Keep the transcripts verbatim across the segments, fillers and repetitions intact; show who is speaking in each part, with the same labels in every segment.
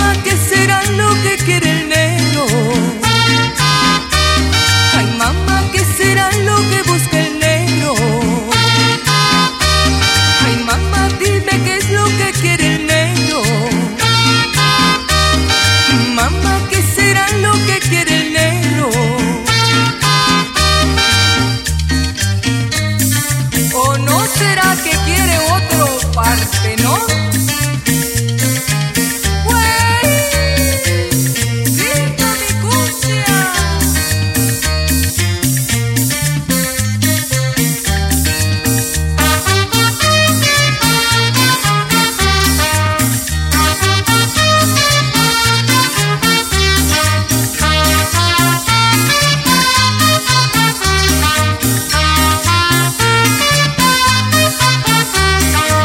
Speaker 1: mamá, ¿qué será lo que quiere el negro? Ay, mamá, ¿qué será lo que busca el negro? Ay, mamá, dime qué es lo que quiere el negro. Mamá, ¿qué será lo que quiere el negro? ¿O no será que quiere otro Partenón?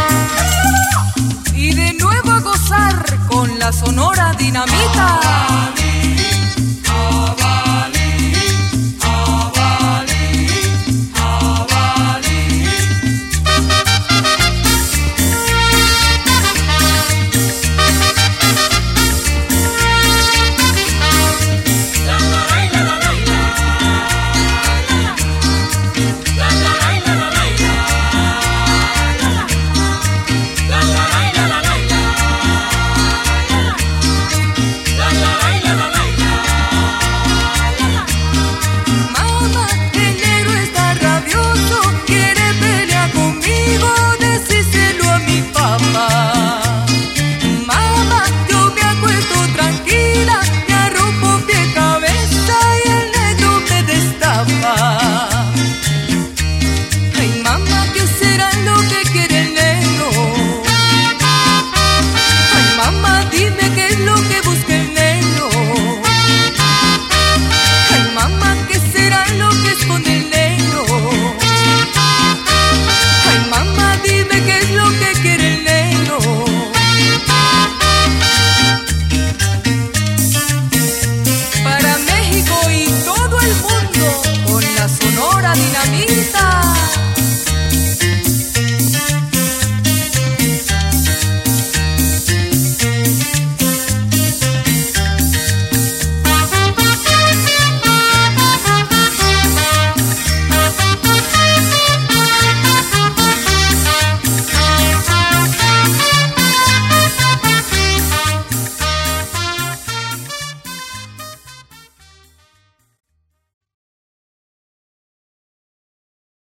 Speaker 1: Con la Sonora Dinamita.